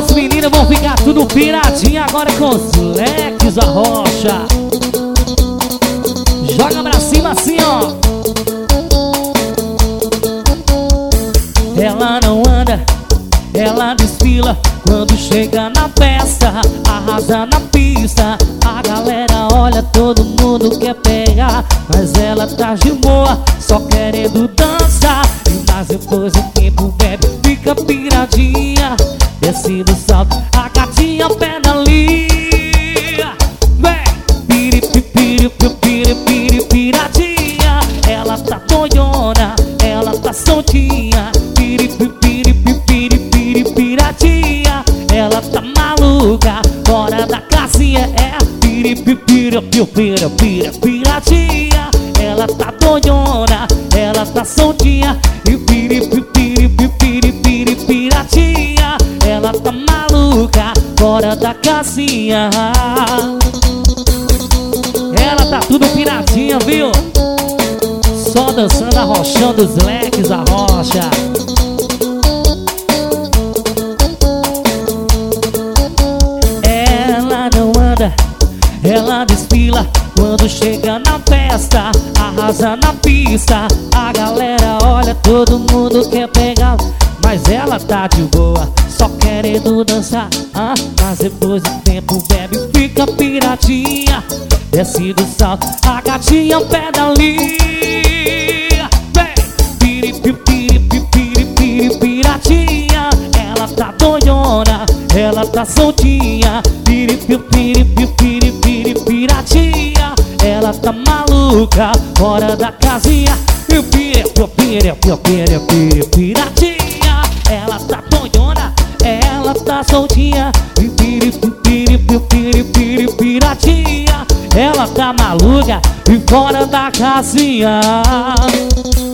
As meninas vão ficar tudo piradinha agora com os leques da rocha. Joga pra cima assim, ó. Ela não anda, ela desfila. Quando chega na festa, arrasa na pista. A galera olha, todo mundo quer pegar, mas ela tá de boa, só querendo dançar. Mas depois o tempo bebe, fica piradinha. Desce do salto, a gatinha pedalia. Vem, piradinha. Ela tá doidona, ela tá soltinha. Piradinha. Ela tá maluca, fora da casinha. É piradinha. Ela tá doidona, ela tá soltinha. E piradinha. Ela tá maluca, fora da casinha. Ela tá tudo piradinha, viu? Só dançando, arrochando os leques da rocha. Ela não anda, ela desfila. Quando chega na festa, arrasa na pista. A galera olha, todo mundo quer pegar, mas ela tá de boa, só querendo dançar. Mas depois do tempo bebe, fica piradinha. Desce do salto, a gatinha pedalia. Vem, piradinha. Ela tá doidona, ela tá soltinha. Piradinha. Ela tá maluca, fora da casinha. Piradinha. Ela tá doidona, ela tá soltinha. Piradinha. Ela tá maluca e fora da casinha.